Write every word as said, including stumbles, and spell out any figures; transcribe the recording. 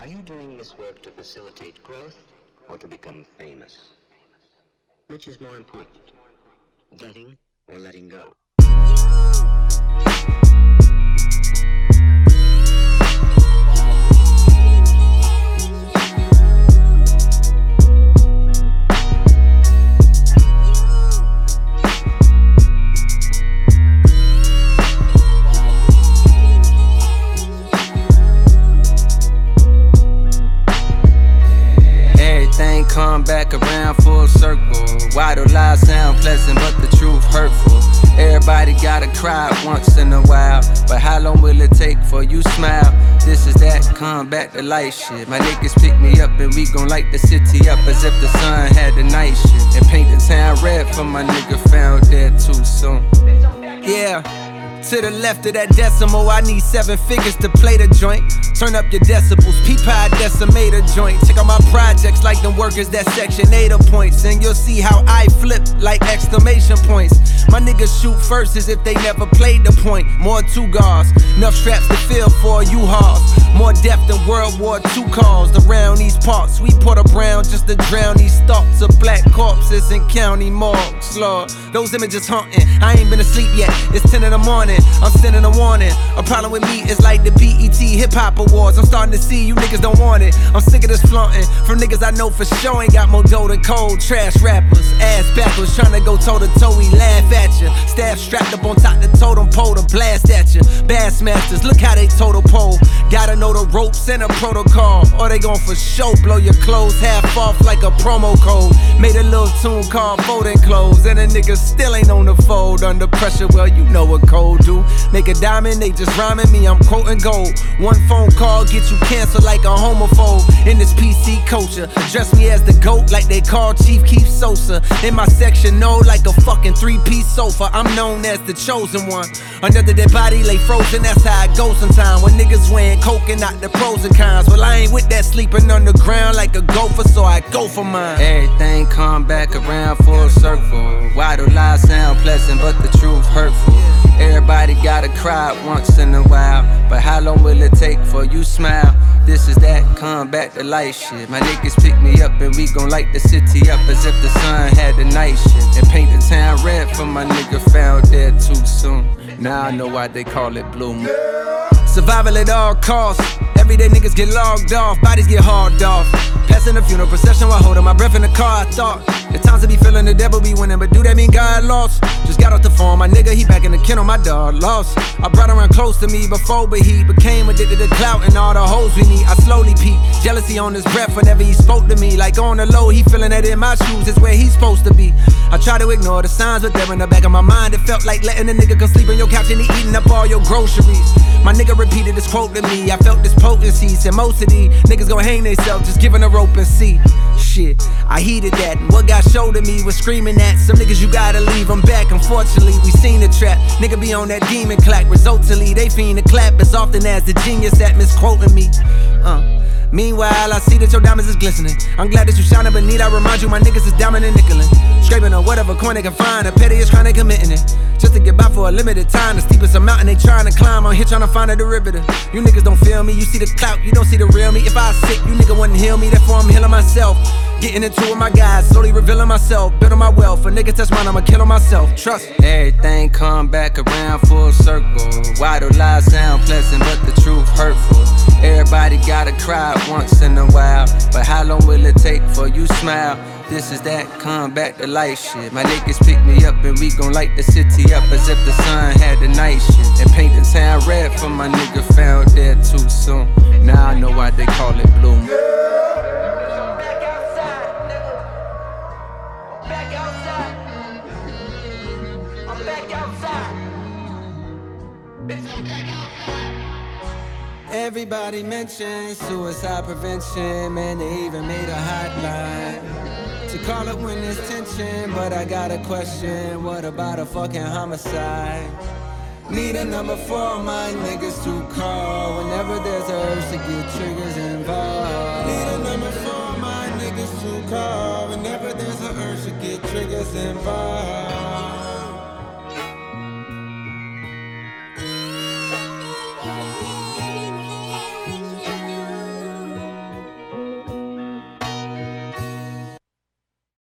Are you doing this work to facilitate growth or to become famous? Which is more important, getting or letting go? Come back around full circle. Why do lies sound pleasant but the truth hurtful? Everybody gotta cry once in a while, but how long will it take for you smile? This is that come back to life shit. My niggas pick me up and we gon' light the city up as if the sun had the night shit, and paint the town red for my nigga found dead too soon. Yeah. To the left of that decimal, I need seven figures to play the joint. Turn up your decibels, P-Pie decimator joint. Check out my projects like them workers that section eight points, and you'll see how I flip like exclamation points. My niggas shoot first as if they never played the point. More two guards, enough straps to fill for U-Hauls. More depth than World War Two calls around these parts. We put a brown just to drown these thoughts of black corpses in county morgues, Lord. Those images haunting, I ain't been asleep yet, it's ten in the morning. I'm sending a warning. A problem with me is like the B E T Hip Hop Awards. I'm starting to see you niggas don't want it. I'm sick of this flaunting from niggas I know for sure ain't got more dough than cold. Trash rappers, ass backwards, trying to go toe to toe. We laugh at you. Staff strapped up on top the totem pole to blast at you. Bassmasters, look how they total pole. Gotta know the ropes and a protocol, or they gon' for sure blow your clothes half off like a promo code. Made a little tune called Folding Clothes, and a nigga still ain't on the fold. Under pressure, well, you know what cold do. Make a diamond, they just rhyming me, I'm quoting gold. One phone call get you canceled like a homophobe. In this P C culture, dress me as the GOAT like they call Chief Keef Sosa. In my section, no, like a fucking three-piece sofa. I'm known as the chosen one. Under their body lay frozen, that's how I go sometime. When niggas wearing coke and not the pros and cons. Well, I ain't with that sleeping underground like a gopher, so I go for mine. Everything come back around full circle. Why do lies sound pleasant but the truth hurtful? Everybody gotta cry once in a while, but how long will it take for you smile? This is that come back to life shit. My niggas pick me up and we gon' light the city up as if the sun had the night shit, and paint the town red for my nigga found dead too soon. Now I know why they call it Blue Moon. Survival at all costs. Everyday niggas get logged off, bodies get hauled off. Passing the funeral procession while holding my breath in the car. I thought the times to be feeling the devil be winning, but do that mean God lost? Just got off the phone, my nigga, he back in the kennel, my dog lost. I brought around close to me before, but he became addicted to clout and all the hoes we need. I slowly peep, jealousy on his breath whenever he spoke to me. Like on the low, he feeling that in my shoes is where he's supposed to be. I try to ignore the signs, but they're in the back of my mind. It felt like letting a nigga come sleep on your couch and he eating up all your groceries. My nigga repeated this quote to me, I felt this potency. Said most of these niggas gon' hang theyself, just giving a rope and see. Shit, I heeded that, and what God showed to me was screaming at some niggas, you gotta leave them back. Unfortunately, we seen the trap, nigga be on that demon clack. Resultantly, they fiend to clap as often as the genius that misquoting me. Uh. Meanwhile, I see that your diamonds is glistening. I'm glad that you shining, but need I remind you my niggas is diamond and nickelin'. Scraping on whatever coin they can find, the pettiest crime they committing it. Just to get by for a limited time, the steepest a mountain they trying to climb. I'm here trying to find a derivative. You niggas don't feel me, you see the clout, you don't see the real me. If I was sick, you nigga wouldn't heal me, therefore I'm healing myself. Getting into it with my guys, slowly revealing myself, building my wealth. A nigga touch mine, I'ma kill on myself, trust. Everything come back around full circle. Why do lies sound pleasant but the truth hurtful? Everybody gotta cry once in a while, but how long will it take for you smile? This is that come back to life shit. My niggas pick me up and we gon' light the city up as if the sun had the night shit, and paint the town red for my nigga found dead too soon. Now I know why they call it Blue Moon. Everybody mentions suicide prevention, man, they even made a hotline to call it when there's tension. But I got a question, what about a fucking homicide? Need a number for my niggas to call whenever there's a urge to get triggers involved. Need a number for my niggas to call whenever there's a urge to get triggers involved.